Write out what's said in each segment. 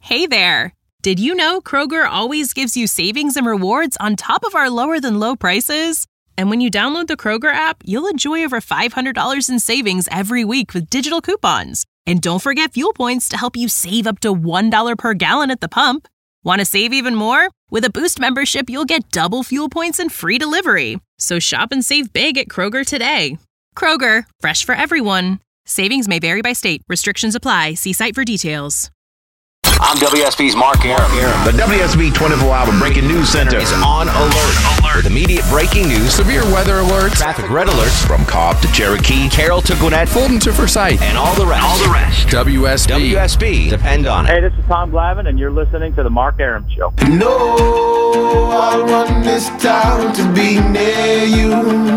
Hey there! Did you know Kroger always gives you savings and rewards on top of our lower-than-low prices? And when you download the Kroger app, you'll enjoy over $500 in savings every week with digital coupons. And don't forget fuel points to help you save up to $1 per gallon at the pump. Want to save even more? With a Boost membership, you'll get double fuel points and free delivery. So shop and save big at Kroger today. Kroger, fresh for everyone. Savings may vary by state. Restrictions apply. See site for details. I'm WSB's Mark Arum. The WSB 24-hour breaking news center Is on alert. With immediate breaking news, Severe weather alerts. traffic red alerts, from Cobb to Cherokee. Carroll to Gwinnett, Fulton to Forsyth. and all the rest. WSB. WSB, depend on it. Hey, this is Tom Glavine, and you're listening to The Mark Arum Show. No, I want this town to be near you.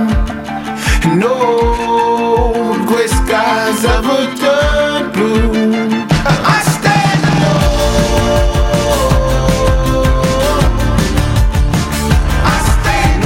No gray skies ever turn blue. I stand alone. I stand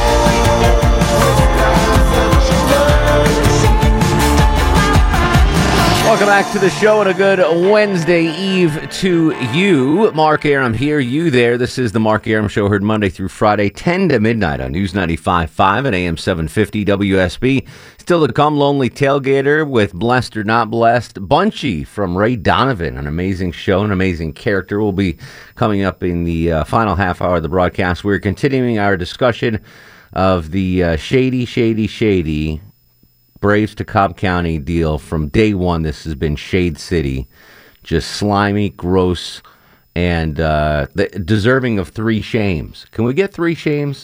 alone. Welcome back to the show and a good Wednesday Eve to you. Mark Arum here, you there. This is the Mark Arum Show, heard Monday through Friday, 10 to midnight on News 95.5 and AM 750 WSB. Still to come, Lonely Tailgater with Blessed or Not Blessed. Bunchy from Ray Donovan, an amazing show, an amazing character, will be coming up in the final half hour of the broadcast. We're continuing our discussion of the shady Braves to Cobb County deal. From day one, this has been Shade City. Just slimy, gross, and deserving of 3 shames. Can we get 3 shames?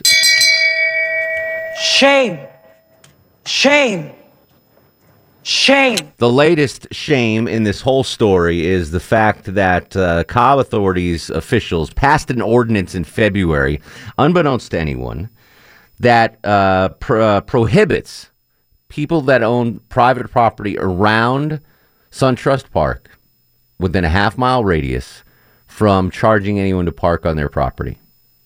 Shame. Shame. Shame. The latest shame in this whole story is the fact that Cobb authorities officials passed an ordinance in February, unbeknownst to anyone, that prohibits people that own private property around SunTrust Park within a half-mile radius from charging anyone to park on their property.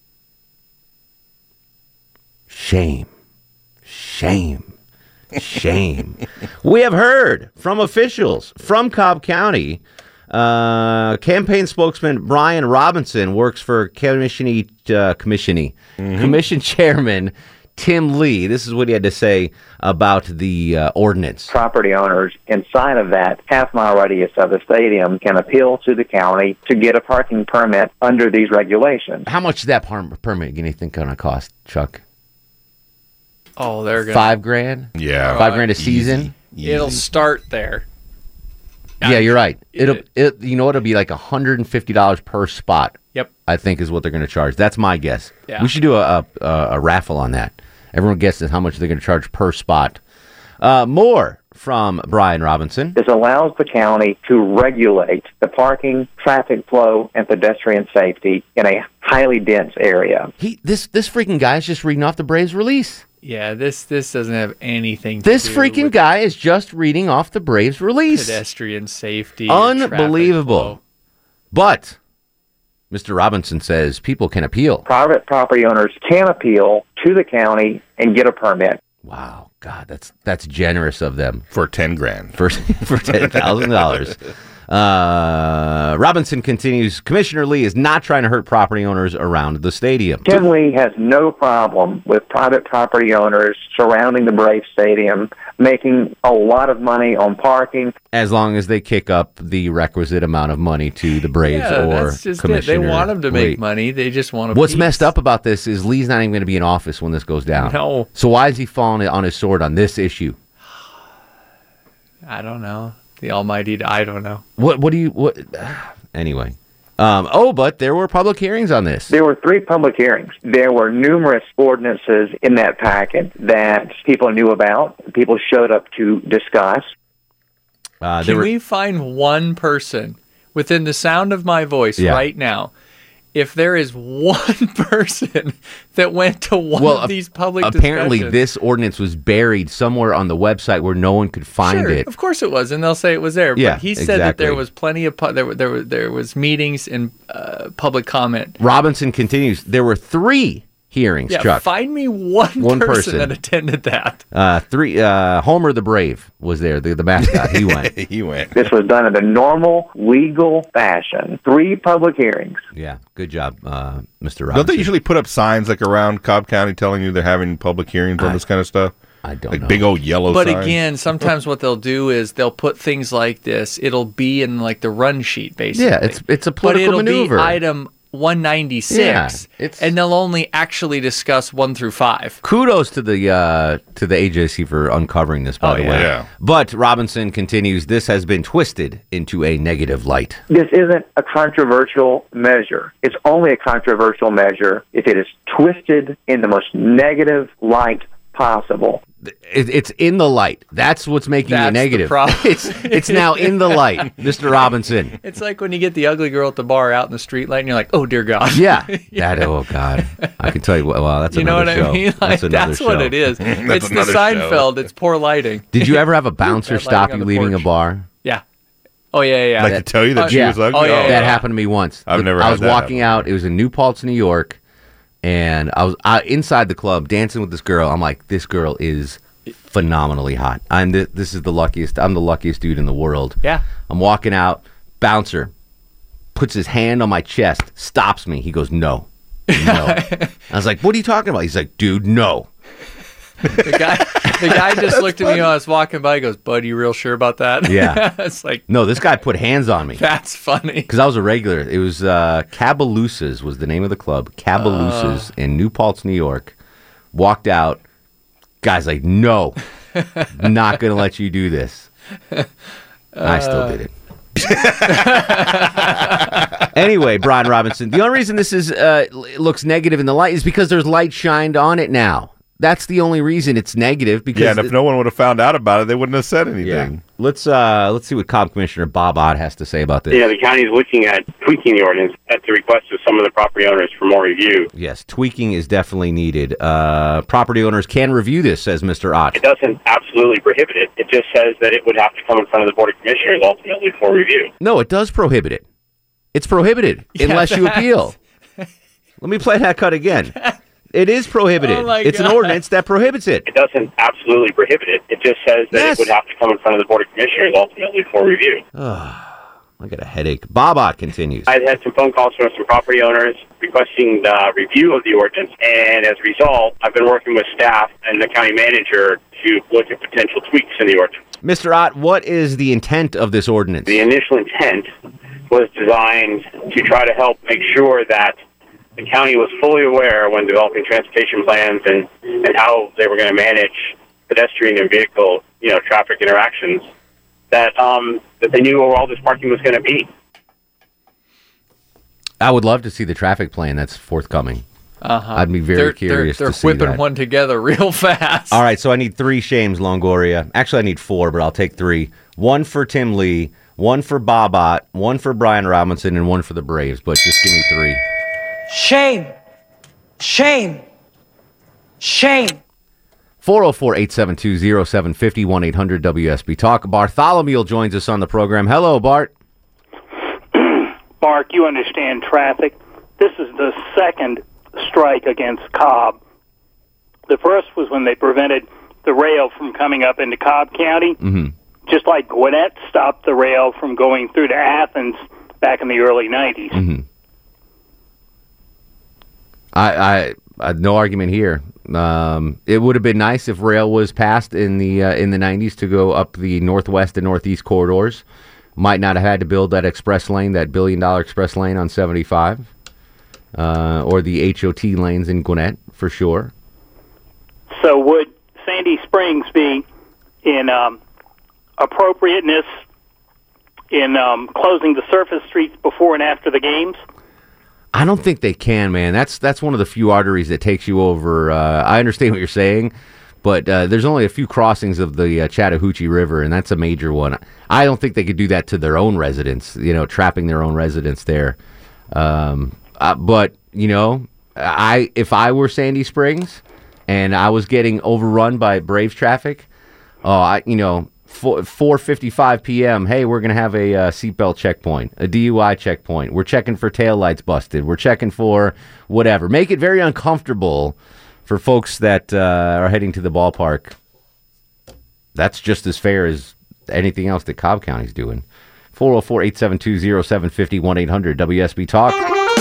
Shame. Shame. Shame. We have heard from officials from Cobb County. Campaign spokesman Brian Robinson works for Commission Chairman Tim Lee. This is what he had to say about the ordinance. Property owners inside of that half-mile radius of the stadium can appeal to the county to get a parking permit under these regulations. How much is that permit you think going to cost, Chuck? Oh, they're going $5,000? Yeah. $5,000 a season? It'll start there. Yeah, you're right. It'll be like $150 per spot. Yep. I think is what they're going to charge. That's my guess. Yeah. We should do a raffle on that. Everyone guesses how much they're going to charge per spot. More from Brian Robinson. This allows the county to regulate the parking, traffic flow, and pedestrian safety in a highly dense area. This freaking guy is just reading off the Braves release. Yeah, this doesn't have anything to This do freaking with guy is just reading off the Braves release. pedestrian safety. Unbelievable. But Mr. Robinson says people can appeal. Private property owners can appeal to the county and get a permit. Wow, God, that's generous of them. For $10,000. For $10,000. Robinson continues, Commissioner Lee is not trying to hurt property owners around the stadium. Tim Lee has no problem with private property owners surrounding the Braves Stadium making a lot of money on parking. As long as they kick up the requisite amount of money to the Braves or that's just Commissioner. They want them to make money. They just want to. What's messed up about this is Lee's not even going to be in office when this goes down. No. So why is he falling on his sword on this issue? I don't know. The almighty, I don't know. Anyway. But there were public hearings on this. There were 3 public hearings. There were numerous ordinances in that packet that people knew about, people showed up to discuss. Can we find one person within the sound of my voice right now? If there is one person that went to one of these public apparently discussions. This ordinance was buried somewhere on the website where no one could find it. Of course it was, and they'll say it was there. Yeah, but he said that there was plenty of there was meetings and public comment. Robinson continues. There were 3 hearings, Yeah, Chuck. find me one person that attended that. Homer the Brave was there, the mascot. He went. He went. This was done in a normal, legal fashion. 3 public hearings. Yeah, good job, Mr. Robinson. Don't they usually put up signs like around Cobb County telling you they're having public hearings on this kind of stuff? I don't like know. Big old yellow But signs. again, sometimes what they'll do is they'll put things like this. It'll be in like the run sheet, basically. Yeah, it's a political but it'll maneuver. Be item 196, and they'll only actually discuss 1 through 5. Kudos to the AJC for uncovering this, by the way. Yeah. But Robinson continues, this has been twisted into a negative light. This isn't a controversial measure. It's only a controversial measure if it is twisted in the most negative light possible. It's in the light. That's what's making it negative. The problem. It's now in the light, Mr. Robinson. It's like when you get the ugly girl at the bar out in the street light, and you're like, "Oh dear God." Yeah. Oh God. I can tell you. Well, that's another show. You know what I mean? Like, that's what it is. It's the Seinfeld. It's poor lighting. Did you ever have a bouncer stop you leaving a bar? Yeah. Oh yeah. Like to tell you that she was ugly. Oh yeah. That happened to me once. I was walking out. It was in New Paltz, New York. And I was inside the club dancing with this girl. I'm like, this girl is phenomenally hot. This is the luckiest. I'm the luckiest dude in the world. Yeah. I'm walking out. Bouncer puts his hand on my chest, stops me. He goes, no. I was like, what are you talking about? He's like, dude, no. The guy just looked at me when I was walking by. He goes, "Bud, you real sure about that?" Yeah. It's like, no, this guy put hands on me. That's funny. Because I was a regular. It was Cabalusas was the name of the club. Cabalusas in New Paltz, New York. Walked out. Guy's like, no, not going to let you do this. I still did it. Anyway, Brian Robinson, the only reason this is looks negative in the light is because there's light shined on it now. That's the only reason it's negative. Because and if no one would have found out about it, they wouldn't have said anything. Yeah. Let's see what Cobb Commissioner Bob Ott has to say about this. Yeah, the county is looking at tweaking the ordinance at the request of some of the property owners for more review. Yes, tweaking is definitely needed. Property owners can review this, says Mr. Ott. It doesn't absolutely prohibit it. It just says that it would have to come in front of the Board of Commissioners ultimately for review. No, it does prohibit it. It's prohibited unless you appeal. Let me play that cut again. It is prohibited. Oh my it's God. an ordinance that prohibits it. It doesn't absolutely prohibit it. It just says that it would have to come in front of the Board of Commissioners ultimately for review. I got a headache. Bob Ott continues. I've had some phone calls from some property owners requesting the review of the ordinance, and as a result, I've been working with staff and the county manager to look at potential tweaks in the ordinance. Mr. Ott, what is the intent of this ordinance? The initial intent was designed to try to help make sure that the county was fully aware when developing transportation plans and how they were going to manage pedestrian and vehicle, traffic interactions, that they knew where all this parking was going to be. I would love to see the traffic plan that's forthcoming. I'd be very curious they're to see whipping that. one together real fast. All right, so I need 3 shames, Longoria. Actually, I need 4, but I'll take 3. 1 for Tim Lee, 1 for Bob Ott, 1 for Brian Robinson, and 1 for the Braves. But just give me 3. Shame. Shame. Shame. 404-872-0750, 1-800-WSB Talk. Bartholomew joins us on the program. Hello, Bart. Mark, you understand traffic. This is the second strike against Cobb. The first was when they prevented the rail from coming up into Cobb County, just like Gwinnett stopped the rail from going through to Athens back in the early 90s. I no argument here. It would have been nice if rail was passed in the 90s to go up the northwest and northeast corridors. Might not have had to build that express lane, that $1 billion express lane on 75, or the HOT lanes in Gwinnett for sure. So would Sandy Springs be in appropriateness in closing the surface streets before and after the games? I don't think they can, man. That's one of the few arteries that takes you over. I understand what you're saying, but there's only a few crossings of the Chattahoochee River, and that's a major one. I don't think they could do that to their own residents, trapping their own residents there. But, if I were Sandy Springs and I was getting overrun by Braves traffic, 4:55 p.m. Hey, we're going to have a seatbelt checkpoint, a DUI checkpoint. We're checking for taillights busted. We're checking for whatever. Make it very uncomfortable for folks that are heading to the ballpark. That's just as fair as anything else that Cobb County's doing. 404-872-0750, 1-800-WSB Talk.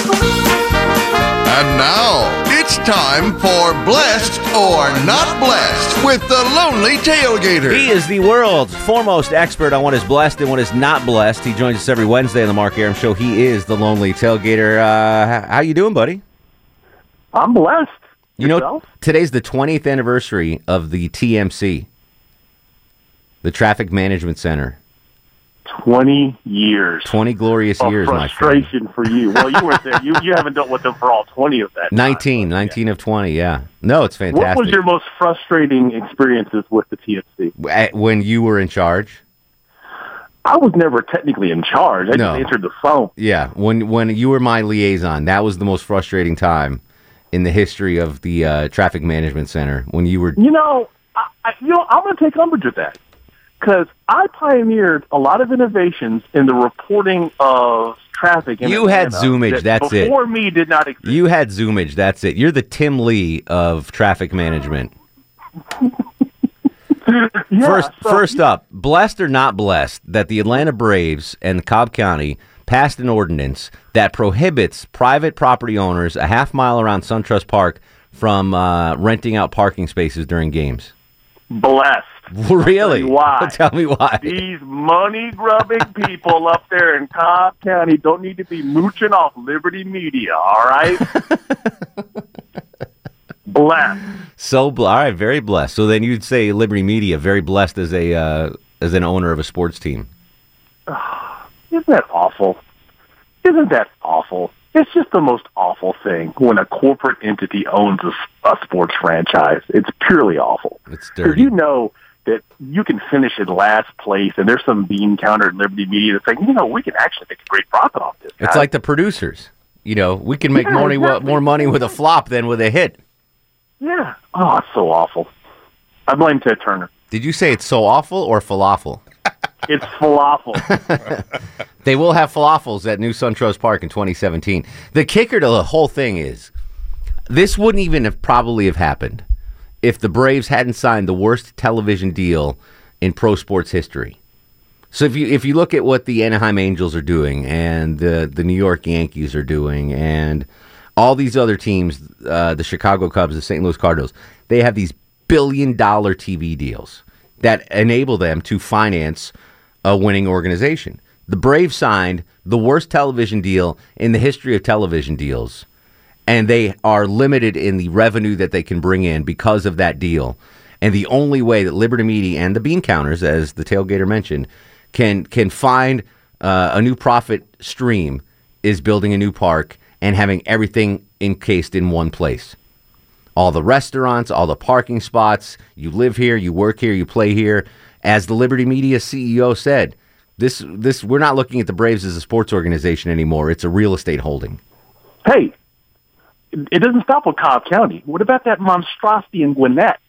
And now, it's time for Blessed or Not Blessed with the Lonely Tailgater. He is the world's foremost expert on what is blessed and what is not blessed. He joins us every Wednesday on the Mark Arum Show. He is the Lonely Tailgater. How you doing, buddy? I'm blessed. You know, today's the 20th anniversary of the TMC, the Traffic Management Center. 20 years. 20 glorious years, my friend. Frustration for you. Well, you weren't there. You haven't dealt with them for all 20 of that. 19 of 20, yeah. No, it's fantastic. What was your most frustrating experiences with the TMC? When you were in charge? I was never technically in charge. I just answered the phone. Yeah, when you were my liaison, that was the most frustrating time in the history of the Traffic Management Center. When you were... I'm going to take umbrage with that. Because I pioneered a lot of innovations in the reporting of traffic. You had Zoomage, that's it. Before me did not exist. You had Zoomage, that's it. You're the Tim Lee of traffic management. First up, blessed or not blessed that the Atlanta Braves and Cobb County passed an ordinance that prohibits private property owners a half mile around SunTrust Park from renting out parking spaces during games. Blessed. Really? Why? Tell me why. These money-grubbing people up there in Cobb County don't need to be mooching off Liberty Media, all right? Blessed. All right, very blessed. So then you'd say Liberty Media, very blessed as an owner of a sports team. Isn't that awful? Isn't that awful? It's just the most awful thing when a corporate entity owns a sports franchise. It's purely awful. It's dirty. Because you know that you can finish in last place, and there's some bean counter at Liberty Media that's saying, we can actually make a great profit off this. It's like the producers. We can make more money with a flop than with a hit. Yeah. Oh, it's so awful. I blame Ted Turner. Did you say it's so awful or falafel? It's falafel. They will have falafels at New SunTrust Park in 2017. The kicker to the whole thing is, this wouldn't even probably have happened if the Braves hadn't signed the worst television deal in pro sports history. So if you look at what the Anaheim Angels are doing and the New York Yankees are doing and all these other teams, the Chicago Cubs, the St. Louis Cardinals, they have these billion-dollar TV deals that enable them to finance a winning organization. The Braves signed the worst television deal in the history of television deals, and they are limited in the revenue that they can bring in because of that deal. And the only way that Liberty Media and the bean counters, as the tailgater mentioned, can find a new profit stream is building a new park and having everything encased in one place. All the restaurants, all the parking spots, you live here, you work here, you play here. As the Liberty Media CEO said, this we're not looking at the Braves as a sports organization anymore. It's a real estate holding. Hey, it doesn't stop with Cobb County. What about that monstrosity in Gwinnett?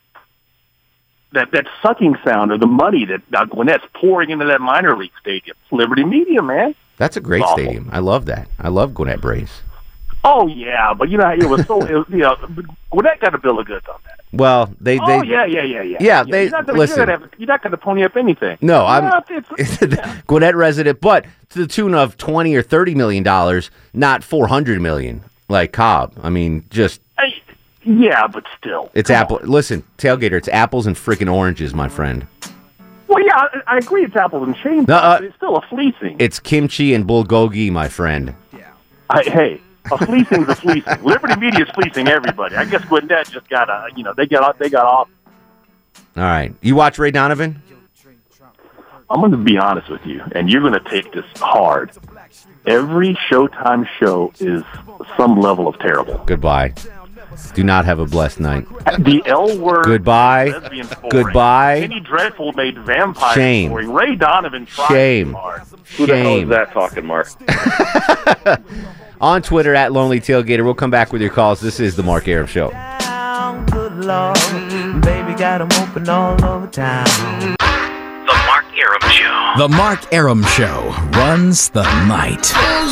That sucking sound of the money that Gwinnett's pouring into that minor league stadium. It's Liberty Media, man. That's a great stadium. I love that. I love Gwinnett Braves. Oh yeah, but it was so. Gwinnett got a bill of goods on that. Well, they. Yeah. Yeah, they listen. You're not going to pony up anything. No, I'm Gwinnett resident, but to the tune of $20 or $30 million, not $400 million like Cobb. I mean, just. Yeah, but still. It's apple. Listen, tailgater. It's apples and freaking oranges, my friend. Well, yeah, I agree. It's apples and shame, but it's still a fleecing. It's kimchi and bulgogi, my friend. Yeah. Hey. A fleecing's a fleecing. Liberty Media's fleecing everybody. I guess Gwinnett just got they got off. All right. You watch Ray Donovan? I'm going to be honest with you, and you're going to take this hard. Every Showtime show is some level of terrible. Goodbye. Do not have a blessed night. The L word. Goodbye. Goodbye. Penny Dreadful made vampire Shame. story. Ray Donovan tried Shame. hard. Who the hell is that talking, Mark? On Twitter at Lonely Tailgater. We'll come back with your calls. This is the Mark Arum Show. Good Lord, baby got 'em open all over town. The Mark Arum Show runs the night.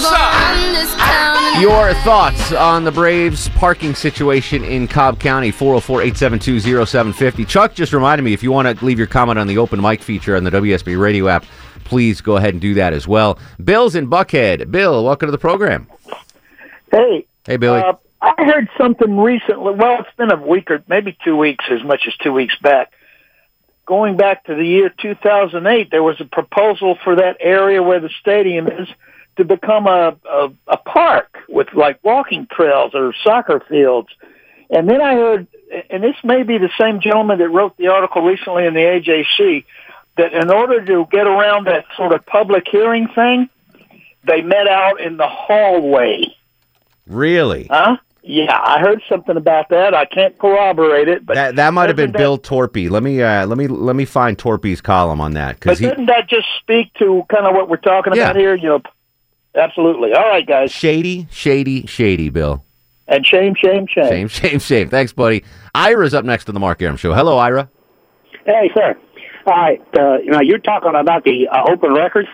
Your thoughts on the Braves parking situation in Cobb County, 404-872-0750. Chuck just reminded me, if you want to leave your comment on the open mic feature on the WSB radio app, please go ahead and do that as well. Bill's in Buckhead. Bill, welcome to the program. Hey. Hey, Billy. I heard something recently. Well, it's been a week or maybe 2 weeks, as much as 2 weeks back. Going back to the year 2008, there was a proposal for that area where the stadium is to become a park with like walking trails or soccer fields. And then I heard, and this may be the same gentleman that wrote the article recently in the AJC, that in order to get around that sort of public hearing thing, they met out in the hallway. Really? Huh? Yeah, I heard something about that. I can't corroborate it, but that might have been Bill Torpy. Let me find Torpy's column on that. But doesn't that just speak to kind of what we're talking about here? You know, absolutely. All right, guys. Shady, Bill. And shame. Shame. Thanks, buddy. Ira's up next to the Mark Arum Show. Hello, Ira. Hey, sir. All right, you're talking about the open records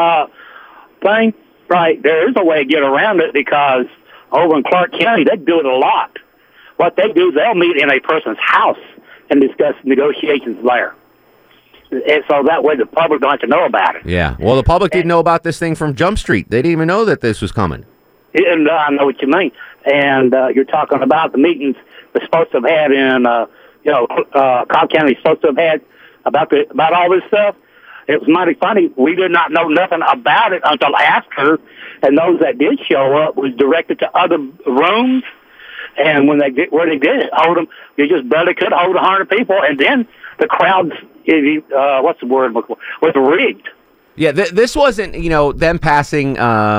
thing, right? There is a way to get around it because over in Clark County, they do it a lot. What they do is they'll meet in a person's house and discuss negotiations there. And so that way the public don't have to know about it. Yeah. Well, the public didn't know about this thing from Jump Street. They didn't even know that this was coming. And I know what you mean. And you're talking about the meetings we're supposed to have had in, Cobb County supposed to have had about all this stuff. It was mighty funny. We did not know nothing about it until after, and those that did show up was directed to other rooms. And when they did hold them, you just barely could hold 100 people, and then the crowds, what's the word, was rigged. Yeah, this wasn't, them passing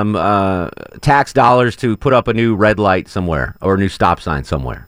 tax dollars to put up a new red light somewhere or a new stop sign somewhere.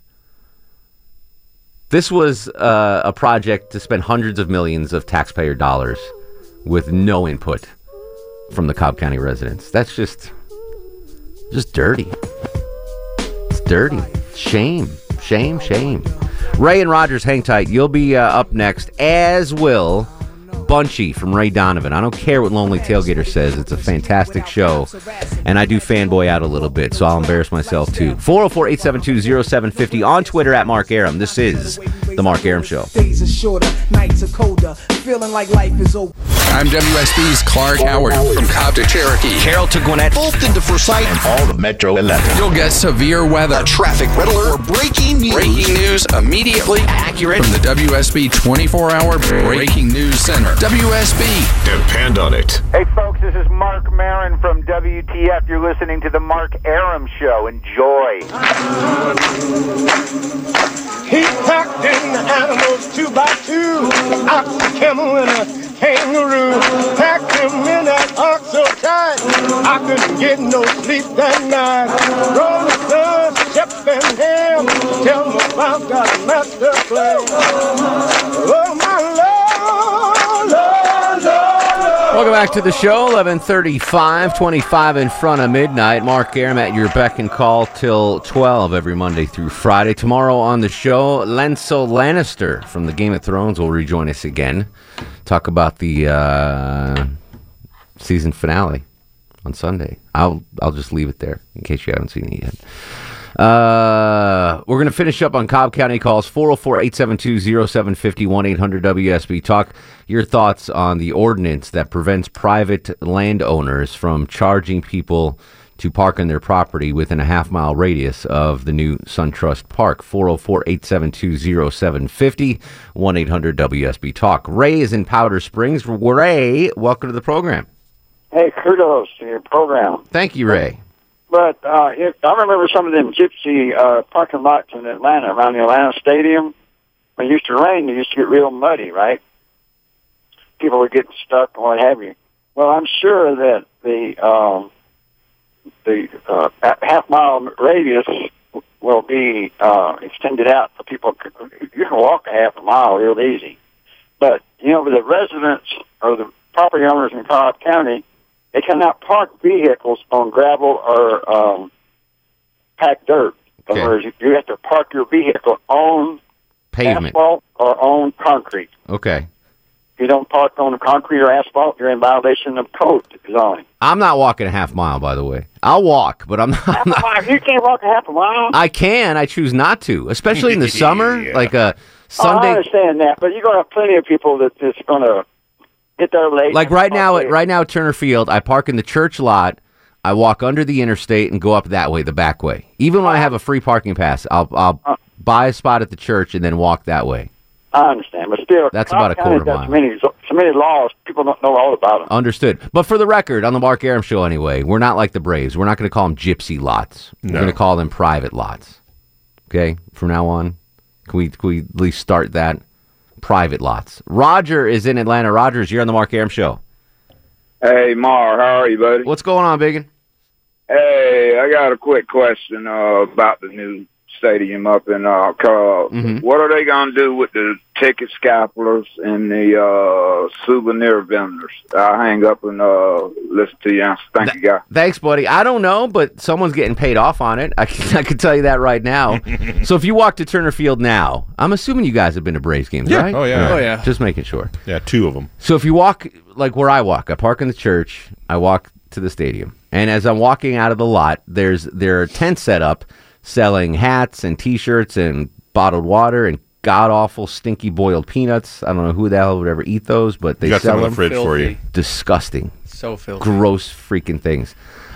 This was a project to spend hundreds of millions of taxpayer dollars with no input from the Cobb County residents. That's just dirty. It's dirty. Shame. Ray and Rogers, hang tight. You'll be up next, as will Bunchy from Ray Donovan. I don't care what Lonely Tailgater says. It's a fantastic show, and I do fanboy out a little bit, so I'll embarrass myself too. 404-872-0750 on Twitter at Mark Arum. This is The Mark Arum Show. Days are shorter, nights are colder, feeling like life is over. I'm WSB's Clark Howard from Cobb to Cherokee, Carroll to Gwinnett, Fulton to Forsyth, and all the Metro 11. You'll get severe weather, a traffic red alert, breaking news immediately accurate from the WSB 24-hour Breaking News Center. WSB. Depend on it. Hey, folks, this is Mark Marin from WTF. You're listening to The Mark Arum Show. Enjoy. He packed in the animals 2 by 2, ox, a camel, and a kangaroo. Packed him in that ox so tight, I couldn't get no sleep that night. Rolling Stone, Shep and Ham, tell me about that master plan. Oh, my Lord, Lord, Lord. Welcome back to the show, 11:35, 25 in front of midnight. Mark Arum at your beck and call till 12 every Monday through Friday. Tomorrow on the show, Lancel Lannister from the Game of Thrones will rejoin us again. Talk about the season finale on Sunday. I'll just leave it there in case you haven't seen it yet. We're going to finish up on Cobb County calls, 404-872-0750, 1-800-WSB. Talk your thoughts on the ordinance that prevents private landowners from charging people to park on their property within a half-mile radius of the new SunTrust Park, 404-872-0750, 1-800-WSB. Talk. Ray is in Powder Springs. Ray, welcome to the program. Hey, kudos to your program. Thank you, Ray. But I remember some of them gypsy parking lots in Atlanta, around the Atlanta Stadium. When it used to rain, it used to get real muddy, right? People were getting stuck and what have you. Well, I'm sure that the half-mile radius will be extended out for people. You can walk a half a mile real easy. But, the residents or the property owners in Cobb County, they cannot park vehicles on gravel or packed dirt. In other words, you have to park your vehicle on pavement, asphalt, or on concrete. Okay. If you don't park on the concrete or asphalt, you're in violation of code zoning. I'm not walking a half mile, by the way. I'll walk, but I'm not. Half a mile. You can't walk a half a mile. I can. I choose not to, especially in the summer, like a Sunday. I understand that, but you're going to have plenty of people that's going to get there late. Like right now at Turner Field, I park in the church lot. I walk under the interstate and go up that way, the back way. Even when I have a free parking pass, I'll buy a spot at the church and then walk that way. I understand, but still, that's about a quarter mile. So many laws, people don't know all about them. Understood. But for the record, on the Mark Arum Show anyway, we're not like the Braves. We're not going to call them gypsy lots. We're going to call them private lots. Okay? From now on, can we at least start that? Private lots. Roger is in Atlanta. Rogers, you're on the Mark Arum Show. Hey, Mar, how are you, buddy? What's going on, Biggin? Hey, I got a quick question about the new stadium up in Carl. What are they going to do with the ticket scalpers and the souvenir vendors? I'll hang up and listen to you. Thank you, guys. Thanks, buddy. I don't know, but someone's getting paid off on it. I can tell you that right now. So if you walk to Turner Field now, I'm assuming you guys have been to Braves games, right? Oh, yeah. Oh, yeah. Just making sure. Yeah, 2 of them. So if you walk, like where I walk, I park in the church, I walk to the stadium. And as I'm walking out of the lot, there are tents set up selling hats and T-shirts and bottled water and god-awful stinky boiled peanuts. I don't know who the hell would ever eat those, but they got sell some in them. the fridge for you. Disgusting. So filthy. Gross freaking things.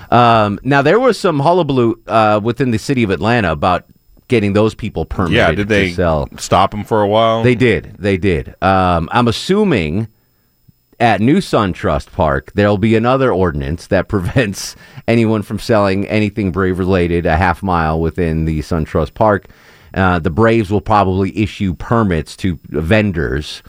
Now, there was some hullabaloo within the city of Atlanta about getting those people permitted Yeah, did they to sell. stop them for a while? They did. I'm assuming at New Sun Trust Park, there'll be another ordinance that prevents anyone from selling anything Brave-related a half mile within the Sun Trust Park. The Braves will probably issue permits to vendors,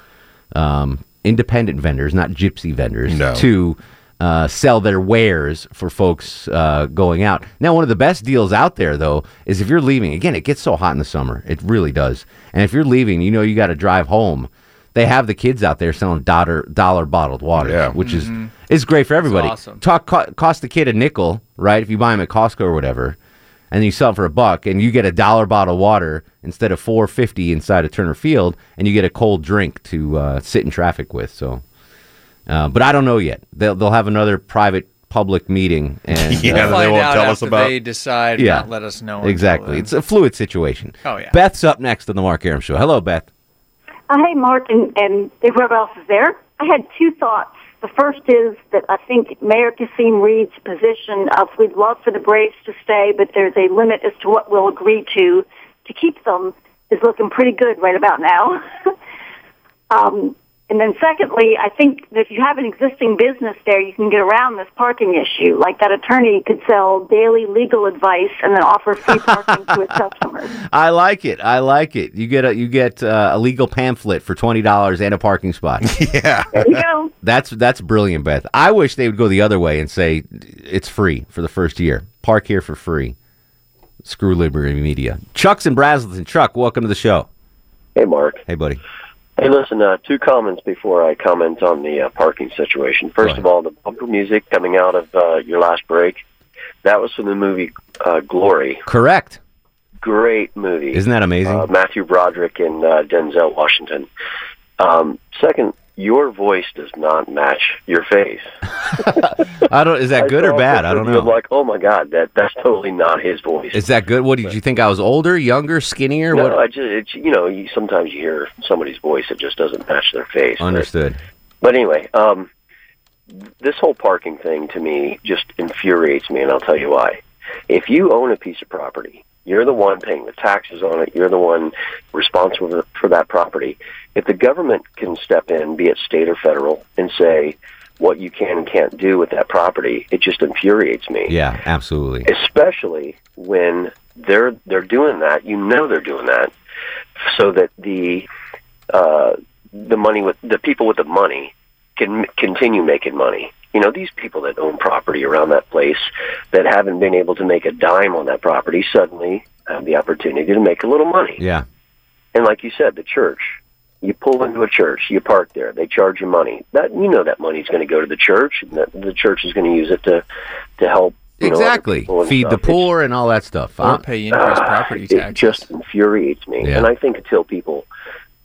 independent vendors, not gypsy vendors, to sell their wares for folks going out. Now, one of the best deals out there, though, is if you're leaving. Again, it gets so hot in the summer. It really does. And if you're leaving, you know you got to drive home. They have the kids out there selling dollar bottled water, which is great for everybody. That's awesome. Cost the kid a nickel, right? If you buy them at Costco or whatever, and you sell it for $1, and you get a $1 bottle of water instead of $4.50 inside of Turner Field, and you get a cold drink to sit in traffic with. So, but I don't know yet. They'll have another public meeting, and they won't tell us about. They decide, yeah, not let us know. Exactly. It's a fluid situation. Oh yeah. Beth's up next on the Mark Arum Show. Hello, Beth. Hey, Mark, and whoever else is there. I had 2 thoughts. The first is that I think Mayor Kasim Reed's position of we'd love for the Braves to stay, but there's a limit as to what we'll agree to keep them is looking pretty good right about now. And then secondly, I think that if you have an existing business there, you can get around this parking issue. Like that attorney could sell daily legal advice and then offer free parking to its customers. I like it. You get a legal pamphlet for $20 and a parking spot. Yeah. There you go. That's brilliant, Beth. I wish they would go the other way and say it's free for the first year. Park here for free. Screw Liberty Media. Chuck's in Brazelton. Chuck, welcome to the show. Hey, Mark. Hey, buddy. Hey, listen, 2 comments before I comment on the parking situation. First of all, the bumper music coming out of your last break, that was from the movie Glory. Correct. Great movie. Isn't that amazing? Matthew Broderick and Denzel Washington. Second, your voice does not match your face. Is that good or bad? I don't know. I'm like, oh my God, that's totally not his voice. Is that good? What did you think? I was older, younger, skinnier? No, sometimes you hear somebody's voice, it just doesn't match their face. Understood. But anyway, this whole parking thing to me just infuriates me, and I'll tell you why. If you own a piece of property, you're the one paying the taxes on it. You're the one responsible for that property. If the government can step in, be it state or federal, and say what you can and can't do with that property, it just infuriates me. Yeah, absolutely. Especially when they're doing that. You know they're doing that so that the money with the people with the money can continue making money. You know, these people that own property around that place that haven't been able to make a dime on that property suddenly have the opportunity to make a little money. Yeah. And like you said, the church, you pull into a church, you park there, they charge you money. That that money's going to go to the church, and the church is going to use it to help. Exactly. Feed the poor and all that stuff. Or pay increased property taxes. It just infuriates me. Yeah. And I think until people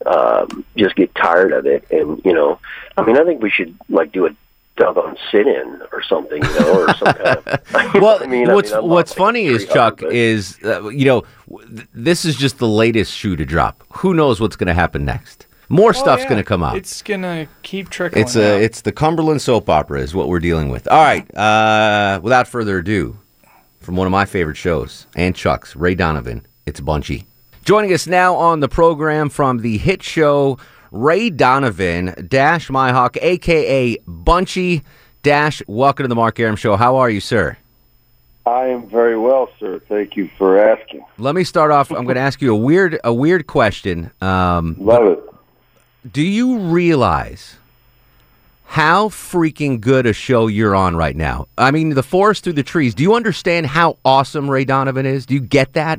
just get tired of it. And, you know, I mean, I think we should, like, do a doggone sit-in or something, you know, or some kind of... Well, what's funny is, Chuck, is, you know, this is just the latest shoe to drop. Who knows what's going to happen next? More stuff's going to come out. It's going to keep trickling out. It's the Cumberland soap opera is what we're dealing with. All right, without further ado, from one of my favorite shows, and Chuck's, Ray Donovan, it's Bunchy. Joining us now on the program from the hit show Ray Donovan, Dash Myhawk, a.k.a. Bunchy. Dash, welcome to the Mark Arum Show. How are you, sir? I am very well, sir. Thank you for asking. Let me start off. I'm going to ask you a weird question. Love it. Do you realize how freaking good a show you're on right now? I mean, the forest through the trees. Do you understand how awesome Ray Donovan is? Do you get that?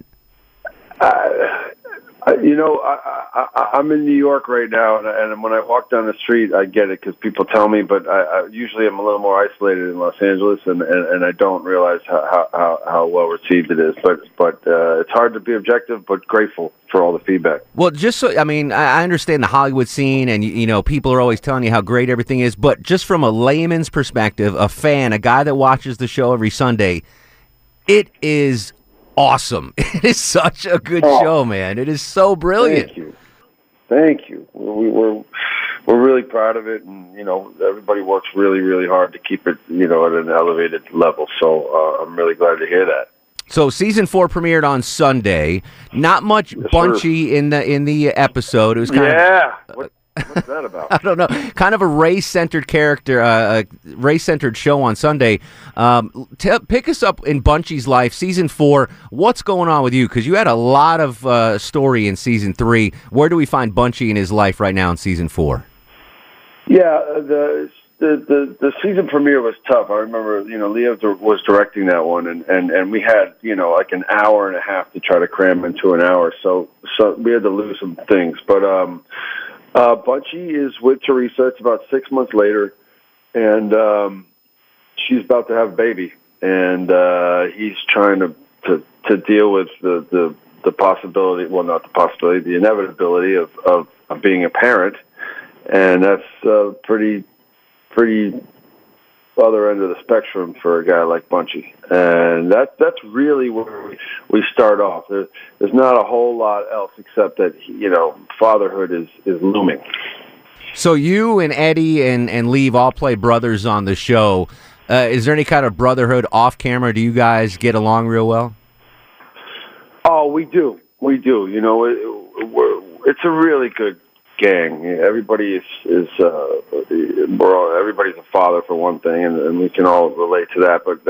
You know, I'm in New York right now, and when I walk down the street, I get it because people tell me. But I usually am a little more isolated in Los Angeles, and I don't realize how well received it is. But it's hard to be objective, but grateful for all the feedback. Well, just so I mean, I understand the Hollywood scene, and you know, people are always telling you how great everything is. But just from a layman's perspective, a fan, a guy that watches the show every Sunday, it is awesome. It is such a good show, man. It is so brilliant. Thank you. We're really proud of it, and you know, everybody works really, really hard to keep it, you know, at an elevated level. So I'm really glad to hear that. So season 4 premiered on Sunday. Not much Bunchy in the episode. It was kind of What's that about? I don't know. Kind of a Ray-centered character, a Ray-centered show on Sunday. Pick us up in Bunchy's life, season 4. What's going on with you? Because you had a lot of story in season 3. Where do we find Bunchy in his life right now in season 4? Yeah, the season premiere was tough. I remember, you know, Leah was directing that one, and we had, you know, like an hour and a half to try to cram into an hour. So we had to lose some things, but. Bunchy is with Teresa. It's about 6 months later, and she's about to have a baby, and he's trying to deal with the possibility. Well, not the possibility, the inevitability of being a parent, and that's pretty other end of the spectrum for a guy like Bunchy, and that's really where we start off. There's not a whole lot else except that, you know, fatherhood is looming. So you and Eddie and Leave all play brothers on the show. Is there any kind of brotherhood off camera? Do you guys get along real well? Oh, we do. You know, it's a really good gang. Everybody everybody's a father for one thing, and we can all relate to that. But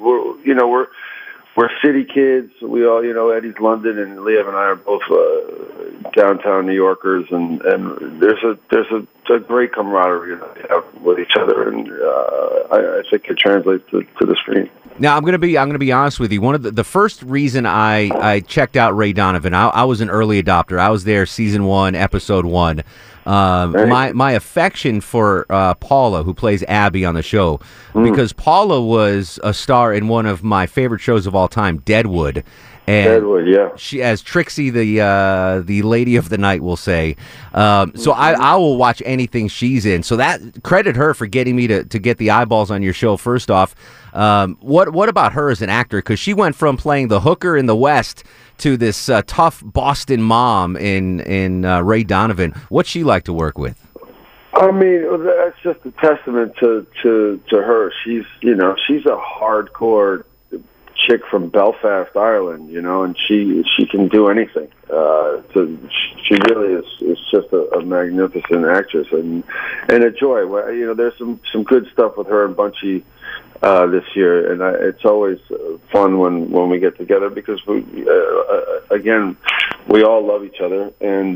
we're city kids. We all, you know, Eddie's London, and Liev and I are both downtown New Yorkers, and there's a great camaraderie with each other, and I think it translates to the screen. Now I'm gonna be honest with you. One of the first reason I checked out Ray Donovan, I was an early adopter. I was there season 1, episode 1. My affection for Paula, who plays Abby on the show, because Paula was a star in one of my favorite shows of all time, Deadwood. And Deadwood, yeah. She, as Trixie, the lady of the night, will say. So I will watch anything she's in. So that credit her for getting me to get the eyeballs on your show. First off, what about her as an actor? Because she went from playing the hooker in the West to this tough Boston mom in Ray Donovan. What's she like to work with? I mean, that's just a testament to her. She's a hardcore chick from Belfast, Ireland, you know, and she can do anything. So she really is just a magnificent actress and a joy. You know, there's some good stuff with her and Bunchy this year, and it's always fun when we get together because again we all love each other,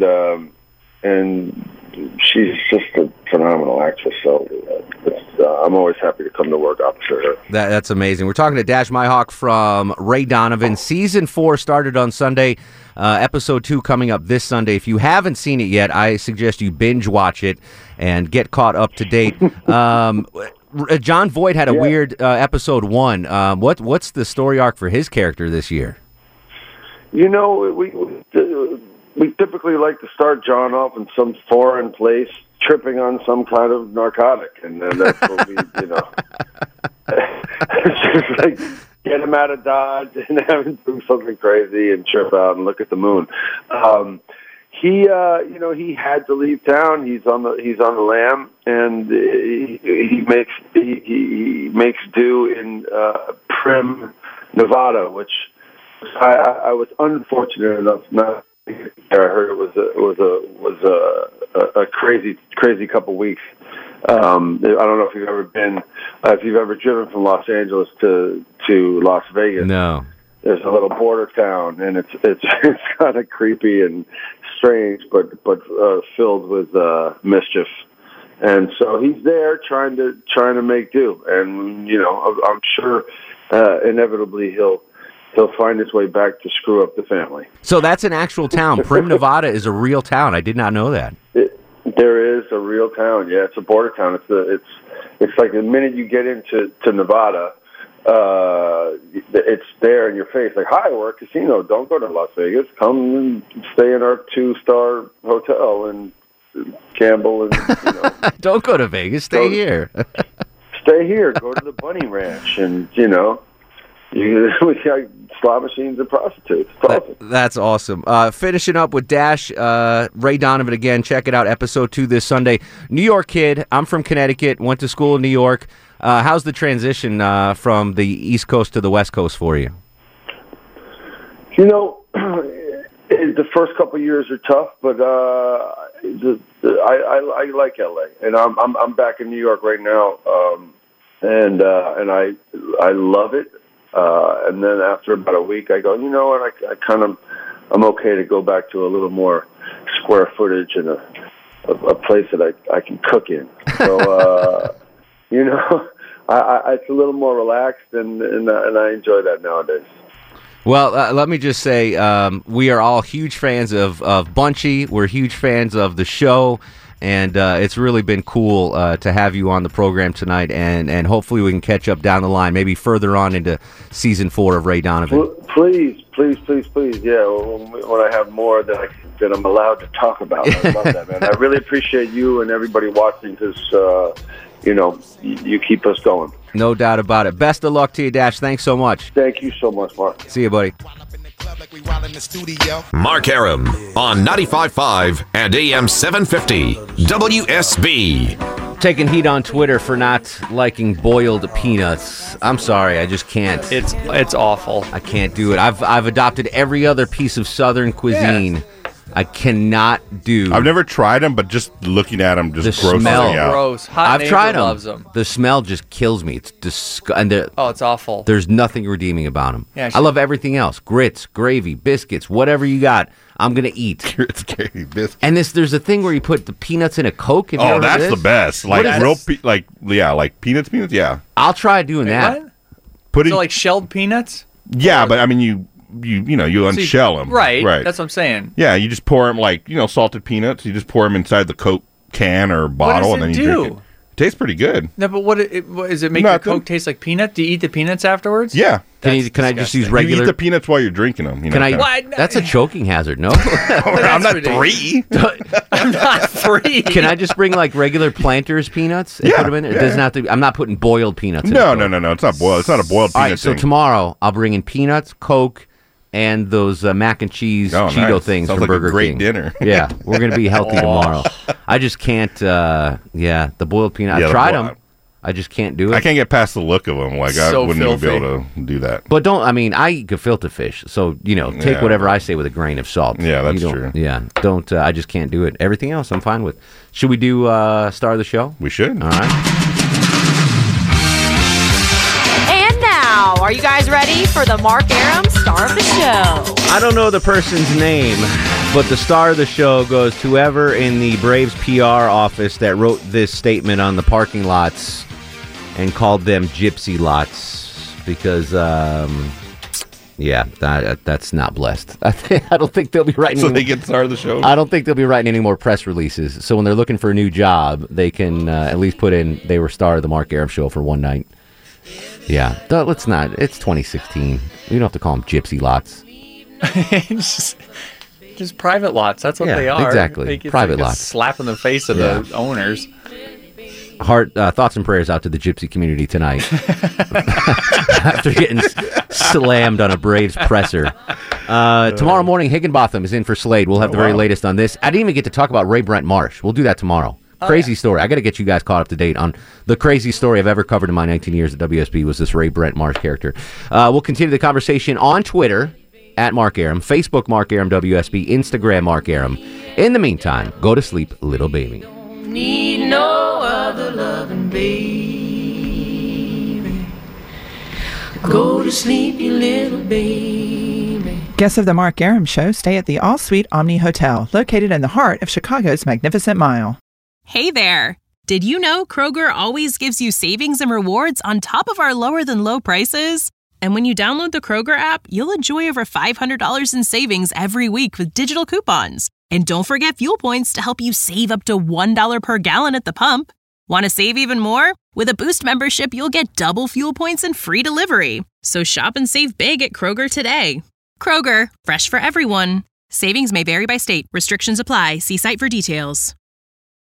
and she's just a phenomenal actress. So I'm always happy to come to work opposite her. That's amazing. We're talking to Dash Myhawk from Ray Donovan. Season 4 started on Sunday. Episode 2 coming up this Sunday. If you haven't seen it yet, I suggest you binge watch it and get caught up to date. John Voight had a weird episode 1. What's the story arc for his character this year? You know, we typically like to start John off in some foreign place, tripping on some kind of narcotic, and then that's what we, it's just like get him out of Dodge and have him do something crazy and trip out and look at the moon. He had to leave town. He's on the lam, and he makes do in Primm, Nevada, which I was unfortunate enough not. I heard it was a crazy couple weeks. I don't know if you've ever driven from Los Angeles to Las Vegas. No. There's a little border town, and it's kind of creepy and strange, but filled with mischief. And so he's there trying to make do, and I'm sure inevitably he'll find his way back to screw up the family. So that's an actual town. Primm, Nevada is a real town. I did not know that. There is a real town. Yeah, it's a border town. It's like the minute you get into Nevada, it's there in your face. Like, hi, we're a casino. Don't go to Las Vegas. Come and stay in our 2-star hotel and gamble. And don't go to Vegas. Stay here. Stay here. Go to the Bunny Ranch, and we got slot machines and prostitutes. It's awesome. That's awesome. Finishing up with Dash, Ray Donovan again. Check it out, episode 2 this Sunday. New York kid. I'm from Connecticut. Went to school in New York. How's the transition from the East Coast to the West Coast for you? The first couple of years are tough, but I like LA, and I'm back in New York right now, and I love it. And then after about a week, I go, you know what? I'm okay to go back to a little more square footage and a place that I can cook in. So it's a little more relaxed, and I enjoy that nowadays. Well, let me just say, we are all huge fans of Bunchy. We're huge fans of the show. And it's really been cool to have you on the program tonight, and hopefully we can catch up down the line, maybe further on into season 4 of Ray Donovan. Please. Yeah, when I have more that I'm allowed to talk about. I love that, man. I really appreciate you and everybody watching because, you keep us going. No doubt about it. Best of luck to you, Dash. Thanks so much. Thank you so much, Mark. See you, buddy. Mark Arum on 95.5 and AM 750 WSB. Taking heat on Twitter for not liking boiled peanuts. I'm sorry, I just can't. It's awful. I can't do it. I've adopted every other piece of Southern cuisine. Yeah. I cannot do. I've never tried them, but just looking at them just grosses me out. Gross. Hot I've Neighbor tried them. Loves them. The smell just kills me. It's disgusting. Oh, it's awful. There's nothing redeeming about them. Yeah, I love everything else. Grits, gravy, biscuits, whatever you got, I'm going to eat. Grits, gravy, biscuits. And there's a thing where you put the peanuts in a Coke. Oh, that's the best. Like real like peanuts, yeah. I'll try doing that. What? So like shelled peanuts? Yeah, but I mean you unshell them. Right. That's what I'm saying. Yeah, you just pour them like, salted peanuts. You just pour them inside the Coke can or bottle, and then you drink it. It tastes pretty good. No, but what is it make your Coke taste like peanut? Do you eat the peanuts afterwards? Yeah. Can I just use regular? You eat the peanuts while you're drinking them. That's a choking hazard, no? I'm not 3. I'm not 3. Can I just bring like regular Planters peanuts and put them in there? It doesn't have to. I'm not putting boiled peanuts in. No. It's not boiled. It's not a boiled peanut All right, so thing. tomorrow I'll bring in peanuts, Coke, and those mac and cheese Cheeto nice. things Sounds from like Burger a great King. dinner. Yeah, we're going to be healthy tomorrow. I just can't, the boiled peanut. I've tried them. I just can't do it. I can't get past the look of them. Like, I wouldn't even be able to do that. But I eat gefilte fish, so, take whatever I say with a grain of salt. Yeah, that's true. Yeah, I just can't do it. Everything else I'm fine with. Should we do Star of the Show? We should. All right. Are you guys ready for the Mark Arum Star of the Show? I don't know the person's name, but the Star of the Show goes to whoever in the Braves PR office that wrote this statement on the parking lots and called them gypsy lots because, that's not blessed. I don't think they'll be writing. So they get Star of the Show? I don't think they'll be writing any more press releases. So when they're looking for a new job, they can at least put in they were Star of the Mark Arum Show for one night. Yeah, let's not. It's 2016. We don't have to call them gypsy lots. Just private lots. That's what they are. Exactly. Private lots. Slap in the face of the owners. Thoughts and prayers out to the gypsy community tonight after getting slammed on a Braves presser. Tomorrow morning, Higginbotham is in for Slade. We'll have the very latest on this. I didn't even get to talk about Ray Brent Marsh. We'll do that tomorrow. Crazy story. I got to get you guys caught up to date on the craziest story I've ever covered in my 19 years at WSB was this Ray Brent Marsh character. We'll continue the conversation on Twitter at Mark Arum, Facebook Mark Arum WSB, Instagram Mark Arum. In the meantime, go to sleep, little baby. Need no other loving, baby. Go to sleep, you little baby. Guests of the Mark Arum Show stay at the All Suite Omni Hotel, located in the heart of Chicago's Magnificent Mile. Hey there! Did you know Kroger always gives you savings and rewards on top of our lower-than-low prices? And when you download the Kroger app, you'll enjoy over $500 in savings every week with digital coupons. And don't forget fuel points to help you save up to $1 per gallon at the pump. Want to save even more? With a Boost membership, you'll get double fuel points and free delivery. So shop and save big at Kroger today. Kroger, fresh for everyone. Savings may vary by state. Restrictions apply. See site for details.